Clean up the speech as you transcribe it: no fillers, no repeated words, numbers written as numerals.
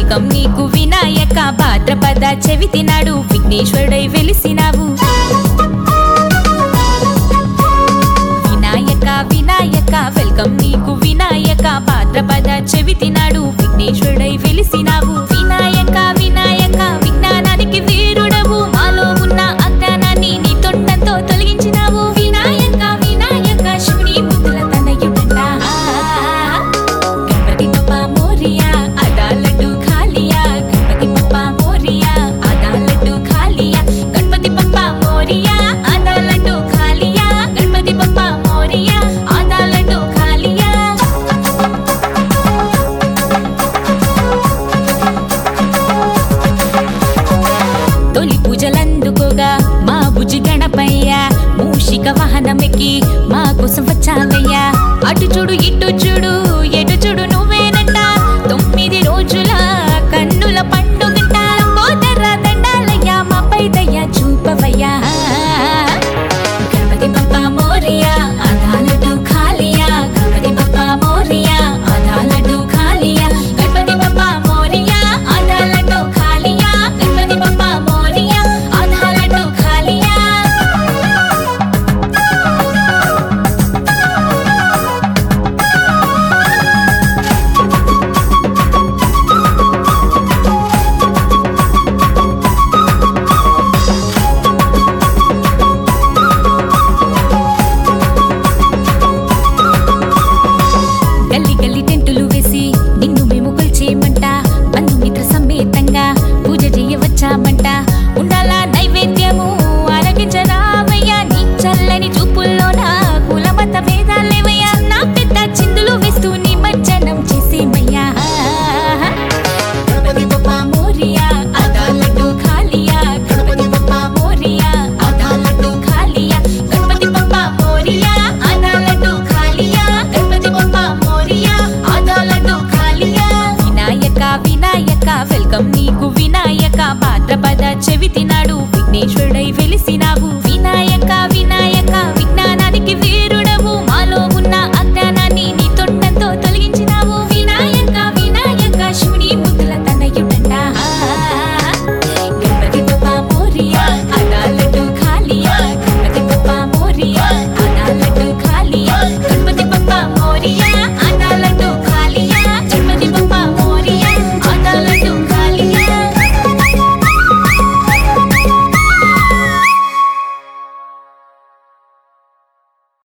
welcome నీకు వినాయక భాద్రపద చవితి నాడు విఘ్నేశ్వరుడై వెలిసినావు వినాయక వినాయక వెల్కమ్ నీకు వినాయక భాద్రపద చవితి నాడు విఘ్నేశ్వరుడై వెలిసినావు వినాయక వినాయక విజ్ఞానానికి వీరుడవు మాలో ఉన్న అజ్ఞానాన్ని నీ తొండంతో తొలగించినావు వినాయక వినాయక శివుని ముద్దుల తనయుడంట గణపతి బప్పా మోరియా ఆదా లడ్డు ఖాలియా గణపతి బప్పా మోరియా ఆదా లడ్డు ఖాలియా గణపతి బప్పా మోరియా ఆదా లడ్డు ఖాలియా గణపతి బప్పా మోరియా ఆదా లడ్డు ఖాలియా తొలి పూజలందుకోగా మా బుజ్జి గణపయ్య మూషిక వాహనమెక్కి